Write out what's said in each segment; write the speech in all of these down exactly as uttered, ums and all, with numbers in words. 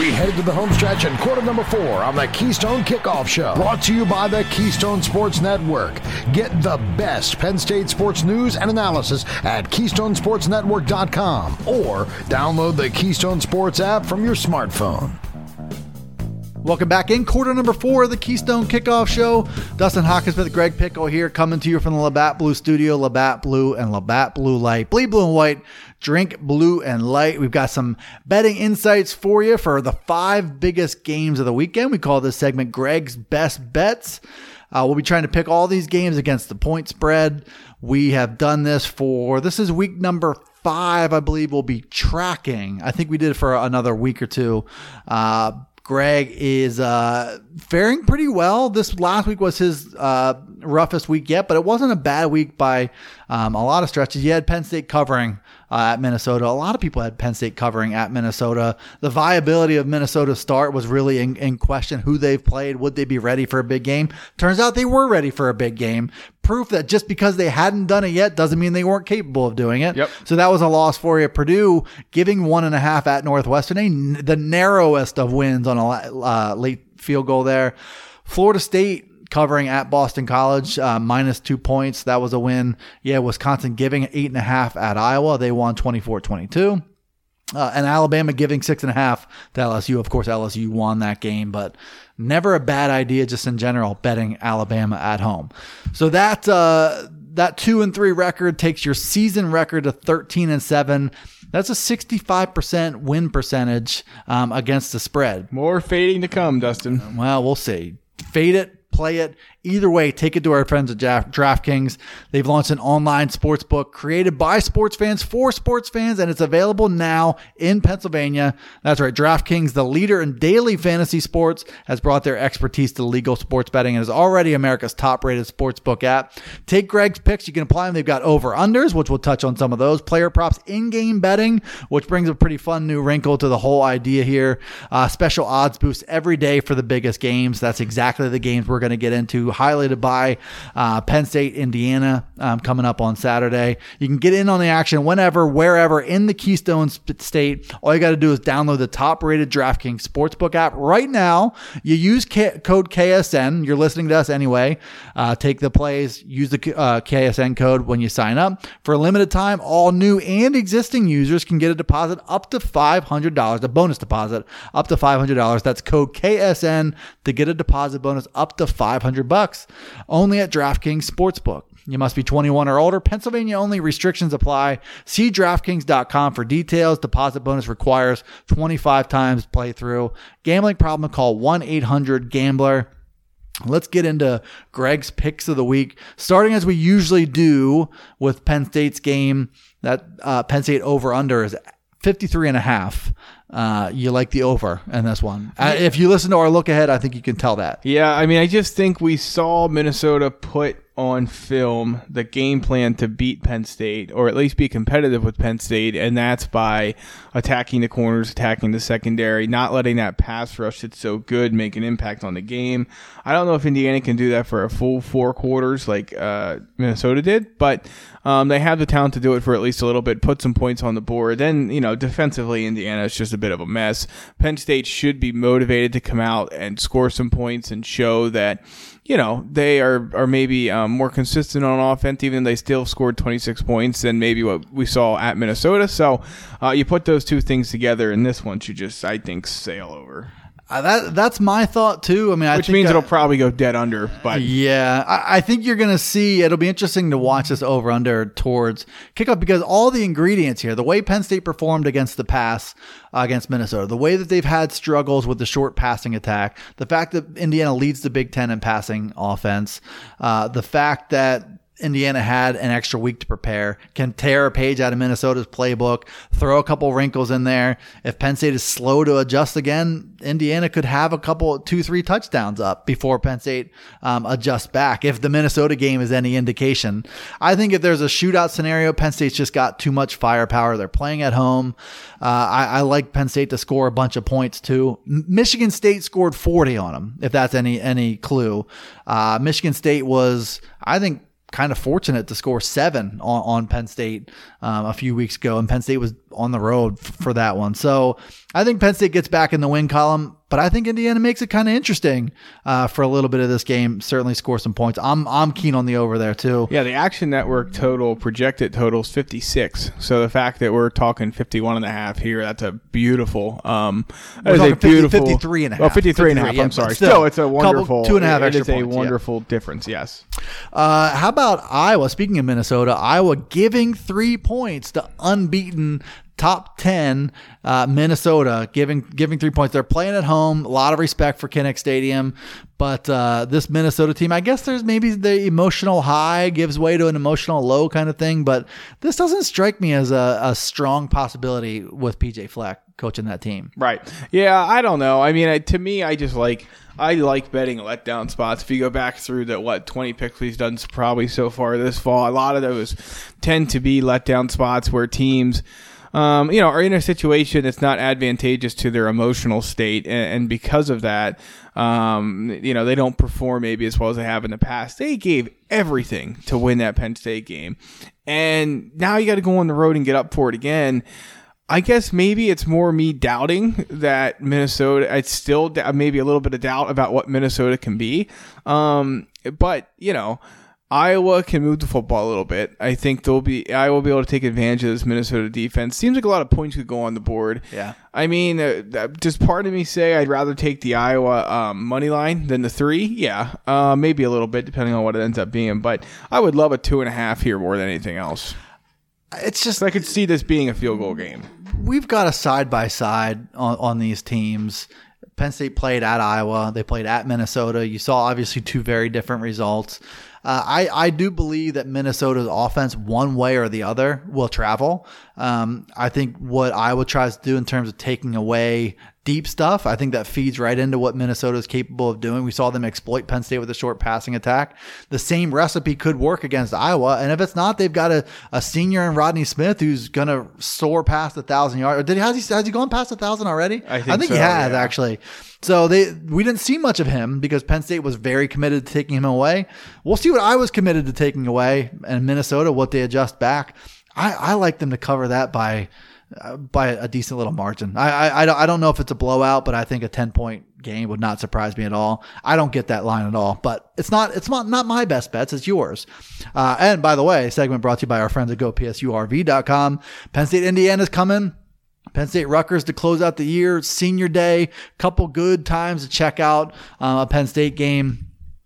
We head to the home stretch in quarter number four on the Keystone Kickoff Show. Brought to you by the Keystone Sports Network. Get the best Penn State sports news and analysis at keystone sports network dot com or download the Keystone Sports app from your smartphone. Welcome back in quarter number four of the Keystone Kickoff Show. Dustin Hawkinsmith, Greg Pickle here, coming to you from the Labatt Blue Studio. Labatt Blue and Labatt Blue Light. Bleed blue and white. Drink blue and light. We've got some betting insights for you for the five biggest games of the weekend. We call this segment Greg's Best Bets. Uh, we'll be trying to pick all these games against the point spread. We have done this for, this is week number five, I believe we'll be tracking. I think we did it for another week or two. Uh, Greg is uh, faring pretty well. This last week was his uh, roughest week yet, but it wasn't a bad week by um, a lot of stretches. You had Penn State covering uh, at Minnesota. A lot of people had Penn State covering at Minnesota. The viability of Minnesota's start was really in, in question. Who they've played, would they be ready for a big game? Turns out they were ready for a big game. Proof that just because they hadn't done it yet doesn't mean they weren't capable of doing it. Yep. So that was a loss for you. Purdue giving one and a half at Northwestern, a, the narrowest of wins on a uh, late field goal there. Florida State covering at Boston College, uh, minus two points. That was a win. Yeah, Wisconsin giving eight and a half at Iowa. They won twenty-four twenty-two. Uh, and Alabama giving six and a half to L S U. Of course, L S U won that game, but never a bad idea just in general betting Alabama at home. So that uh, that two and three record takes your season record to thirteen and seven. That's a sixty-five percent win percentage um, against the spread. More fading to come, Dustin. Well, we'll see. Fade it, play it. Either way, take it to our friends at DraftKings. They've launched an online sports book created by sports fans for sports fans, and it's available now in Pennsylvania. That's right. DraftKings, the leader in daily fantasy sports, has brought their expertise to legal sports betting and is already America's top-rated sportsbook app. Take Greg's picks. You can apply them. They've got over-unders, which we'll touch on some of those. Player props, in-game betting, which brings a pretty fun new wrinkle to the whole idea here. Uh, special odds boosts every day for the biggest games. That's exactly the games we're going to get into. Highlighted by uh, Penn State, Indiana, um, coming up on Saturday. You can get in on the action whenever, wherever in the Keystone State. All you got to do is download the top-rated DraftKings Sportsbook app right now. You use K- code K S N. You're listening to us anyway. Uh, take the plays. Use the uh, K S N code when you sign up. For a limited time, all new and existing users can get a deposit up to five hundred dollars, a bonus deposit up to five hundred dollars. That's code K S N to get a deposit bonus up to five hundred bucks. Only at DraftKings Sportsbook. You must be twenty-one or older. Pennsylvania only. Restrictions apply. See DraftKings dot com for details. Deposit bonus requires twenty-five times playthrough. Gambling problem? Call one eight hundred gambler. Let's get into Greg's picks of the week, starting as we usually do with Penn State's game. That uh, Penn State over-under is fifty-three and a half. Uh, you like the over in this one. Uh, if you listen to our look ahead, I think you can tell that. Yeah, I mean, I just think we saw Minnesota put on film the game plan to beat Penn State, or at least be competitive with Penn State, and that's by attacking the corners, attacking the secondary, not letting that pass rush that's so good make an impact on the game. I don't know if Indiana can do that for a full four quarters like uh, Minnesota did, but um, they have the talent to do it for at least a little bit, put some points on the board. Then, you know, defensively, Indiana is just a bit of a mess. Penn State should be motivated to come out and score some points and show that, you know, they are, are maybe um, more consistent on offense, even though they still scored twenty-six points than maybe what we saw at Minnesota. So uh, you put those two things together, and this one should just, I think, sail over. Uh, that that's my thought too. I mean, I which think means I, it'll probably go dead under. But yeah, I, I think you're going to see. It'll be interesting to watch this over under towards kickoff because all the ingredients here, the way Penn State performed against the pass uh, against Minnesota, the way that they've had struggles with the short passing attack, the fact that Indiana leads the Big Ten in passing offense, uh, the fact that Indiana had an extra week to prepare, can tear a page out of Minnesota's playbook, throw a couple wrinkles in there. If Penn State is slow to adjust again, Indiana could have a couple, two, three touchdowns up before Penn State um, adjusts back. If the Minnesota game is any indication, I think if there's a shootout scenario, Penn State's just got too much firepower. They're playing at home. Uh, I, I like Penn State to score a bunch of points too. Michigan State scored forty on them, if that's any any clue. Uh, Michigan State was, I think, kind of fortunate to score seven on, on Penn State um, a few weeks ago, and Penn State was on the road f- for that one. So I think Penn State gets back in the win column, but I think Indiana makes it kind of interesting uh, for a little bit of this game. Certainly score some points. I'm I'm keen on the over there too. Yeah, the Action Network total, projected total is fifty-six. So the fact that we're talking fifty-one and a half here, that's a beautiful. Um, we're that is talking a beautiful, fifty, fifty-three and a half. Oh, fifty-three and a half. Yeah, I'm sorry. Still, still, it's a wonderful. Couple, two and a half it, extra it is points, a wonderful yeah. difference. Yes. Uh, how about Iowa? Speaking of Minnesota, Iowa giving three points to unbeaten top ten uh, Minnesota, giving giving three points. They're playing at home. A lot of respect for Kinnick Stadium. But uh, this Minnesota team, I guess there's maybe the emotional high gives way to an emotional low kind of thing. But this doesn't strike me as a, a strong possibility with P J Fleck coaching that team. Right. Yeah, I don't know. I mean, I, to me, I just like I like betting letdown spots. If you go back through the what twenty picks we've done probably so far this fall, a lot of those tend to be letdown spots where teams, um, you know, are in a situation that's not advantageous to their emotional state, and, and because of that, um, you know, they don't perform maybe as well as they have in the past. They gave everything to win that Penn State game, and now you got to go on the road and get up for it again. I guess maybe it's more me doubting that Minnesota, it's still maybe a little bit of doubt about what Minnesota can be. Um, but, you know, Iowa can move the football a little bit. I think they'll be, Iowa will be able to take advantage of this Minnesota defense. Seems like a lot of points could go on the board. Yeah. I mean, uh, does part of me say I'd rather take the Iowa um, money line than the three? Yeah. Uh, maybe a little bit depending on what it ends up being. But I would love a two and a half here more than anything else. It's just, I could see this being a field goal game. We've got a side by side on on these teams. Penn State played at Iowa. They played at Minnesota. You saw obviously two very different results. Uh, I, I do believe that Minnesota's offense, one way or the other, will travel. Um, I think what Iowa tries to do in terms of taking away deep stuff, I think that feeds right into what Minnesota is capable of doing. We saw them exploit Penn State with a short passing attack. The same recipe could work against Iowa. And if it's not, they've got a, a senior in Rodney Smith who's going to soar past a thousand yards. Or did he, has he, has he gone past a thousand already? I think, I think so, he has yeah. actually. So they we didn't see much of him because Penn State was very committed to taking him away. We'll see what Iowa's committed to taking away, and Minnesota, what they adjust back. I, I like them to cover that by uh, by a decent little margin. I, I I don't I don't know if it's a blowout, but I think a ten point game would not surprise me at all. I don't get that line at all, but it's not it's not not my best bets. It's yours. Uh, and by the way, segment brought to you by our friends at Go P S U R V dot com. Penn State Indiana's coming. Penn State Rutgers to close out the year, senior day, couple good times to check out uh, a Penn State game.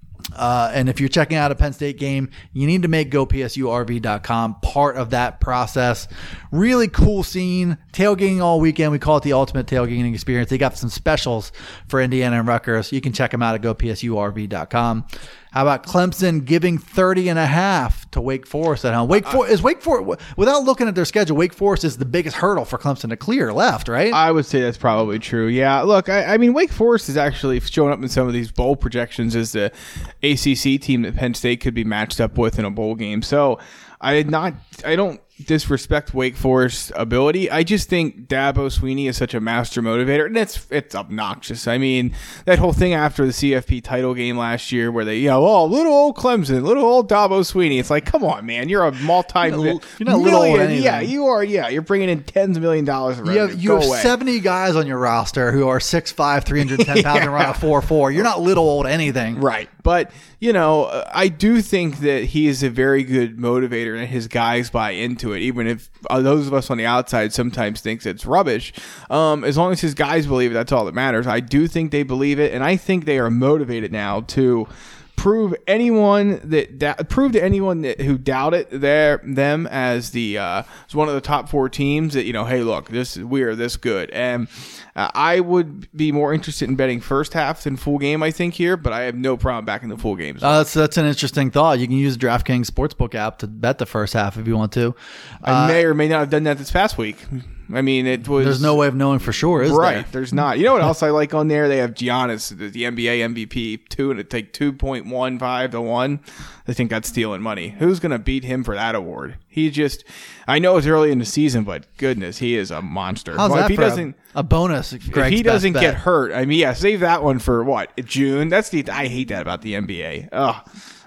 Uh, and if you're checking out a Penn State game, you need to make Go P S U R V dot com part of that process. Really cool scene. Tailgating all weekend. We call it the ultimate tailgating experience. They got some specials for Indiana and Rutgers. You can check them out at Go P S U R V dot com. How about Clemson giving thirty and a half to Wake Forest at home? Wake Forest is Wake Forest, without looking at their schedule, Wake Forest is the biggest hurdle for Clemson to clear left, right? I would say that's probably true. Yeah. Look, I, I mean, Wake Forest is actually showing up in some of these bowl projections as the A C C team that Penn State could be matched up with in a bowl game. So I did not, I don't disrespect Wake Forest's ability. I just think Dabo Swinney is such a master motivator, and it's it's obnoxious. I mean, that whole thing after the C F P title game last year where they, you know, oh, little old Clemson, little old Dabo Swinney. It's like, come on, man, you're a multi You're not, you're not little old anything. Yeah, you are. Yeah, you're bringing in tens of million dollars. You have, you have seventy guys on your roster who are six five, three hundred ten pounds, yeah. and run a four four. You're not little old anything. Right. But, you know, I do think that he is a very good motivator and his guys buy into it, even if uh, those of us on the outside sometimes thinks it's rubbish. Um, as long as his guys believe it, that's all that matters. I do think they believe it, and I think they are motivated now to prove anyone that, that prove to anyone that, who doubted their them as the uh, as one of the top four teams that, you know, hey, look, this we are this good. And uh, I would be more interested in betting first half than full game, I think, here, but I have no problem backing the full games. Uh, that's that's an interesting thought. You can use the DraftKings Sportsbook app to bet the first half if you want to. I uh, may or may not have done that this past week. I mean, it was... There's no way of knowing for sure, is right, there? There's not. You know what else I like on there? They have Giannis, the, the N B A M V P, two and it take two point one five to one. I think that's stealing money. Who's going to beat him for that award? He just... I know it's early in the season, but goodness, he is a monster. How's well, that if he for doesn't, a, a bonus? If Greg's he doesn't best get bet. hurt, I mean, yeah, save that one for what? June? That's the... I hate that about the N B A. Ugh.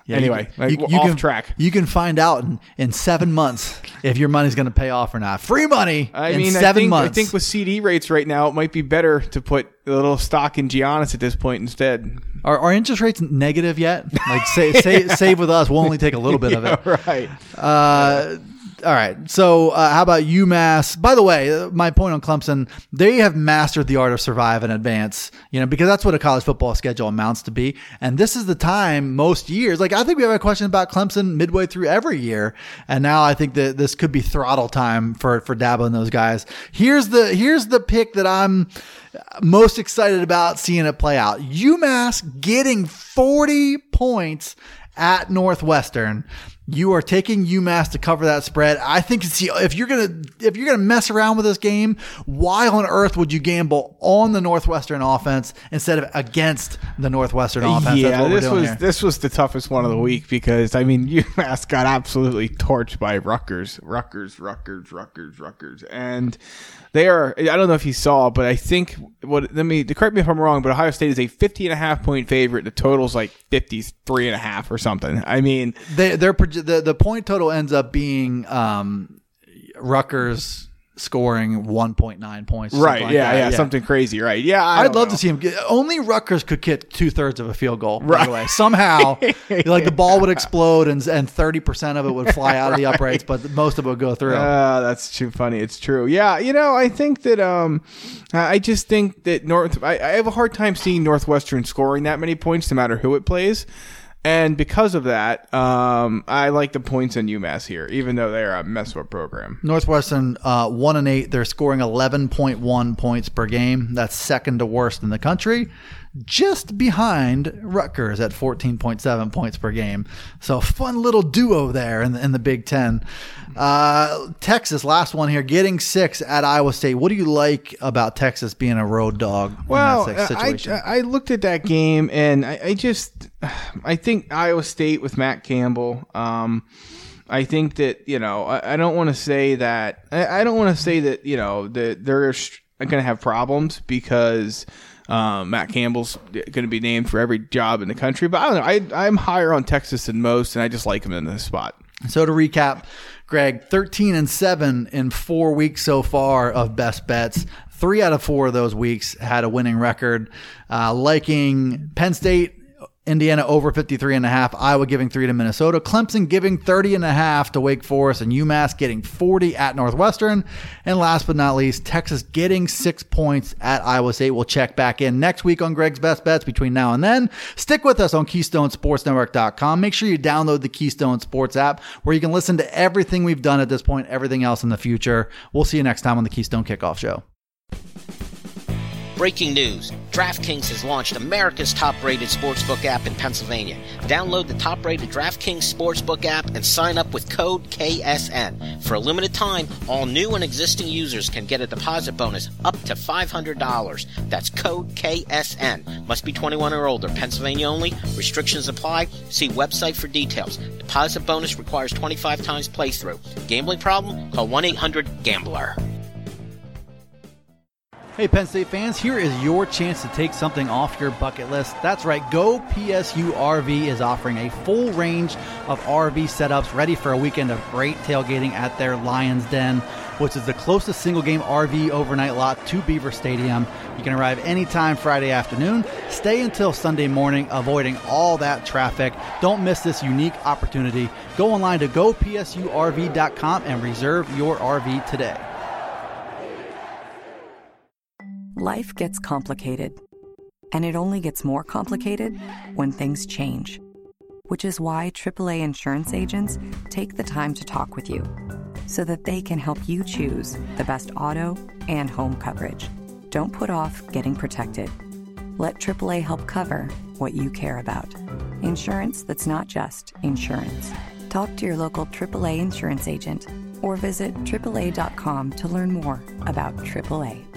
Yeah, anyway, you, like, you, we're you off can, track. You can find out in, in seven months if your money's going to pay off or not. Free money I in mean, seven I think, months. I think with C D rates right now, it might be better to put a little stock in Giannis at this point instead. Are, are interest rates negative yet? Like, say, say, save with us. We'll only take a little bit of it. Yeah, right. Uh, all right. So, uh, how about UMass? By the way, uh, my point on Clemson, they have mastered the art of survive and advance, you know, because that's what a college football schedule amounts to be. And this is the time most years. Like, I think we have a question about Clemson midway through every year. And now I think that this could be throttle time for, for Dabo and those guys. Here's the, here's the pick that I'm most excited about seeing it play out. UMass getting forty points at Northwestern. You are taking UMass to cover that spread. I think see, if you're gonna if you're gonna mess around with this game, why on earth would you gamble on the Northwestern offense instead of against the Northwestern offense? Yeah, That's what this we're doing was here. this was the toughest one of the week because I mean UMass got absolutely torched by Rutgers, Rutgers, Rutgers, Rutgers, Rutgers, and they are. I don't know if you saw, but I think what. Let me correct me if I'm wrong, but Ohio State is a fifty and a half point favorite. The total's like fifty-three and a half or something. I mean, they, they're the the point total ends up being um, Rutgers scoring one point nine points. Right. Like yeah, that. yeah. Something crazy. Right. Yeah. I I'd love know. to see him get, only Rutgers could kick two thirds of a field goal. By Right. the way, somehow like the ball would explode and and thirty percent of it would fly out of the uprights, but most of it would go through. Uh, that's too funny. It's true. Yeah. You know, I think that, um, I just think that North, I, I have a hard time seeing Northwestern scoring that many points no matter who it plays. And because of that, um, I like the points in UMass here, even though they're a mess of a program. Northwestern uh, one and eight. They're scoring eleven point one points per game. That's second to worst in the country, just behind Rutgers at fourteen point seven points per game. So fun little duo there in the, in the Big Ten. Uh, Texas, last one here, getting six at Iowa State. What do you like about Texas being a road dog Well, in that six situation? I, I looked at that game and I, I just, I think Iowa State with Matt Campbell. Um, I think that, you know, I, I don't want to say that, I, I don't want to say that, you know, that they're going to have problems because um, Matt Campbell's going to be named for every job in the country. But I don't know, I, I'm higher on Texas than most, and I just like him in this spot. So to recap, Greg, thirteen and seven in four weeks so far of best bets. Three out of four of those weeks had a winning record. Uh, liking Penn State, Indiana over fifty-three and a half, Iowa giving three to Minnesota, Clemson giving thirty and a half to Wake Forest, and UMass getting forty at Northwestern. And last but not least, Texas getting six points at Iowa State. We'll check back in next week on Greg's Best Bets between now and then. Stick with us on Keystone Sports Network dot com. Make sure you download the Keystone Sports app where you can listen to everything we've done at this point, everything else in the future. We'll see you next time on the Keystone Kickoff Show. Breaking news. DraftKings has launched America's top-rated sportsbook app in Pennsylvania. Download the top-rated DraftKings sportsbook app and sign up with code K S N. For a limited time, all new and existing users can get a deposit bonus up to five hundred dollars. That's code K S N. Must be twenty-one or older. Pennsylvania only. Restrictions apply. See website for details. Deposit bonus requires twenty-five times playthrough. Gambling problem? Call one eight hundred gambler. Hey Penn State fans, here is your chance to take something off your bucket list. That's right, Go P S U R V is offering a full range of R V setups ready for a weekend of great tailgating at their Lions Den, which is the closest single-game R V overnight lot to Beaver Stadium. You can arrive anytime Friday afternoon, stay until Sunday morning, avoiding all that traffic. Don't miss this unique opportunity. Go online to go P S U R V dot com and reserve your R V today. Life gets complicated, and it only gets more complicated when things change, which is why triple A insurance agents take the time to talk with you so that they can help you choose the best auto and home coverage. Don't put off getting protected. Let triple A help cover what you care about. Insurance that's not just insurance. Talk to your local triple A insurance agent or visit triple A dot com to learn more about triple A.